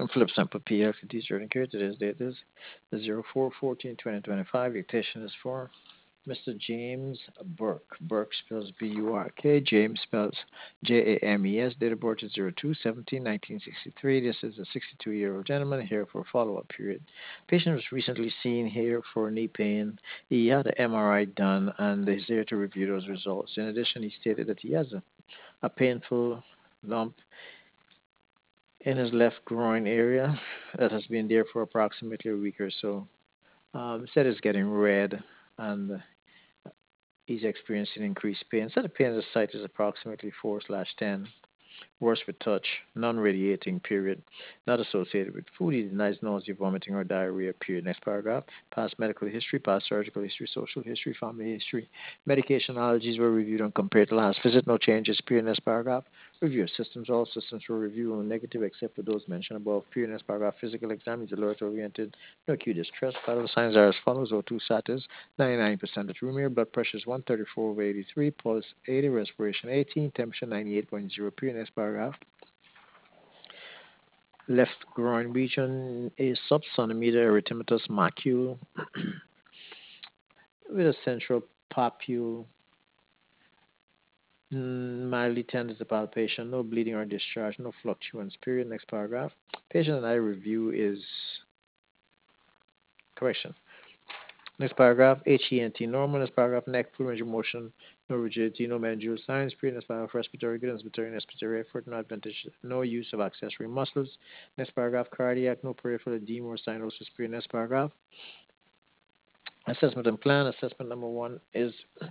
Philip Sample PLC Jordan Care. Today's date is 04/14/2025. Dictation is for Mr. James Burke. Burke spells Burk. James spells James. Date of birth is 02/17/1963. This is a 62-year-old gentleman here for a follow-up period. Patient was recently seen here for knee pain. He had an MRI done and he's here to review those results. In addition, he stated that he has a painful lump in his left groin area that has been there for approximately a week or so. Said it's getting red and he's experiencing increased pain. Said the pain at the site is approximately 4/10. Worse with touch, non-radiating period, not associated with food. He denies nausea, vomiting, or diarrhea period. Next paragraph. Past medical history, past surgical history, social history, family history. Medication allergies were reviewed and compared to last visit. No changes period. Next paragraph. Review of systems. All systems were reviewed and negative except for those mentioned above. Period. Next paragraph. Physical exam is alert oriented. No acute distress. Vital signs are as follows. O2 status 99% at room air. Blood pressure is 134/83. Pulse 80. Respiration 18. Temperature 98.0. Period. Next paragraph. Left groin region is subcentimeter erythematous macule with a central papule, mildly tender to palpation, no bleeding or discharge, no fluctuance. Period. Next paragraph. Patient and I review is correction. Next paragraph. HENT normal. Next paragraph. Neck, full range of motion, no rigidity, no mandibular signs. Period. Next paragraph. Respiratory good, inspiratory and expiratory effort, no advantage, no use of accessory muscles. Next paragraph. Cardiac, no peripheral edema or cyanosis. Period. Next paragraph. Assessment and plan. Assessment number one is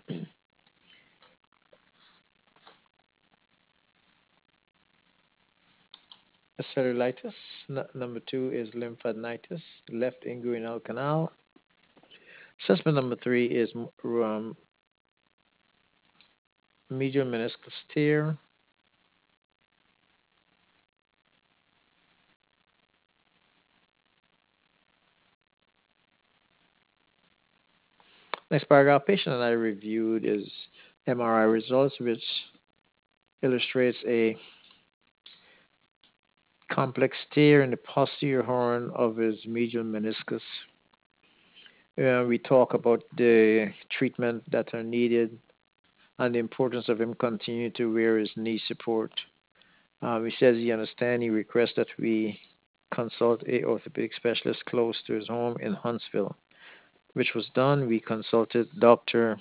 cellulitis. Number two is lymphadenitis, left inguinal canal. Assessment number three is medial meniscus tear. Next paragraph, patient and I reviewed is MRI results, which illustrates a complex tear in the posterior horn of his medial meniscus. We talk about the treatment that are needed and the importance of him continuing to wear his knee support. He says he understands. He requests that we consult a orthopedic specialist close to his home in Huntsville, which was done. We consulted Dr.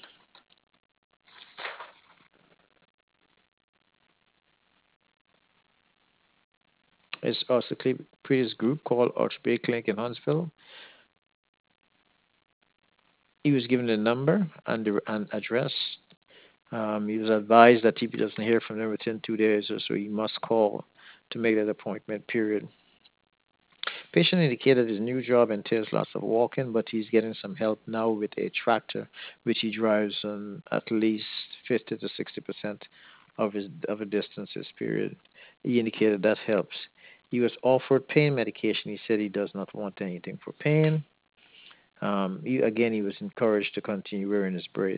It's orthopedic group called Orthopedic Clinic in Huntsville. He was given the number and the address. He was advised that if he doesn't hear from them within 2 days or so, he must call to make that appointment. Period. Patient indicated his new job entails lots of walking, but he's getting some help now with a tractor, which he drives on at least 50 to 60% of a distances. Period. He indicated that helps. He was offered pain medication. He said he does not want anything for pain. He was encouraged to continue wearing his brace.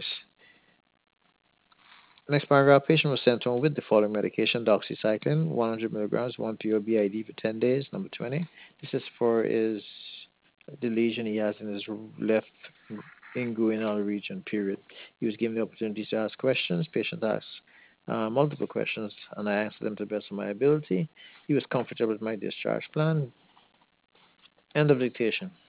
Next paragraph, patient was sent home with the following medication: doxycycline, 100 milligrams, 1 POB ID for 10 days. Number 20. This is for the lesion he has in his left inguinal region. Period. He was given the opportunity to ask questions. Patient asked multiple questions, and I answered them to the best of my ability. He was comfortable with my discharge plan. End of dictation.